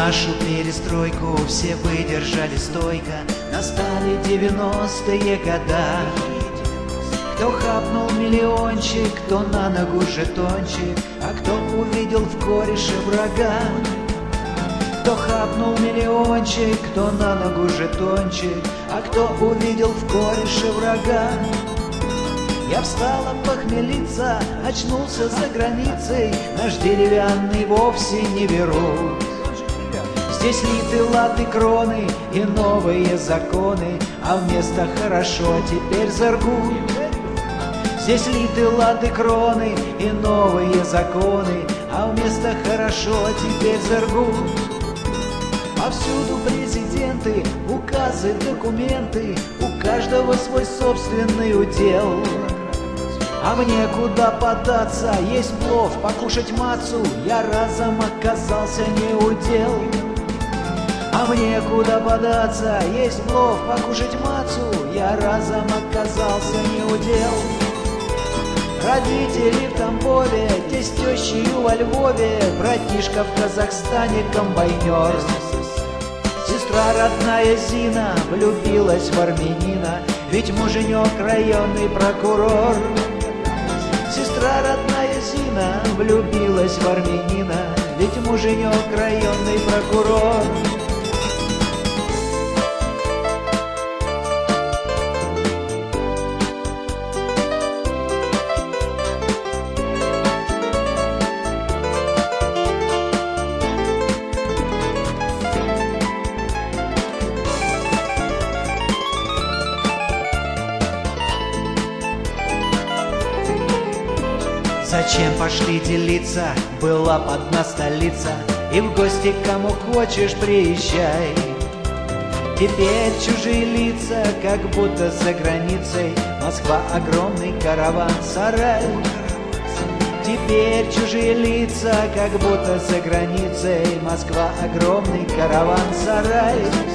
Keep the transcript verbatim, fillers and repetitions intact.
нашу перестройку все выдержали стойко. Настали девяностые года. Кто хапнул миллиончик, кто на ногу жетончик, а кто увидел в кореше врага. Кто хапнул миллиончик, кто на ногу жетончик, а кто увидел в кореше врага. Я встала похмелиться, очнулся за границей, наш деревянный вовсе не берут. Здесь литы латы кроны и новые законы, а вместо хорошо теперь заргут. Здесь литы латы кроны и новые законы, а вместо хорошо теперь заргут. Повсюду президенты, указы, документы, у каждого свой собственный удел. А мне куда податься, есть плов, покушать мацу, я разом оказался не удел. А мне куда податься, есть плов, покушать мацу, я разом оказался не удел. Родители в Тамбове, тесть тещею во Львове, братишка в Казахстане комбайнер. Сестра родная Зина влюбилась в армянина, ведь муженек районный прокурор. Сестра родная Зина влюбилась в армянина, ведь муженек районный прокурор. Зачем пошли делиться, была одна столица, и в гости кому хочешь приезжай. Теперь чужие лица, как будто за границей, Москва огромный караван-сарай. Теперь чужие лица, как будто за границей, Москва огромный караван-сарай.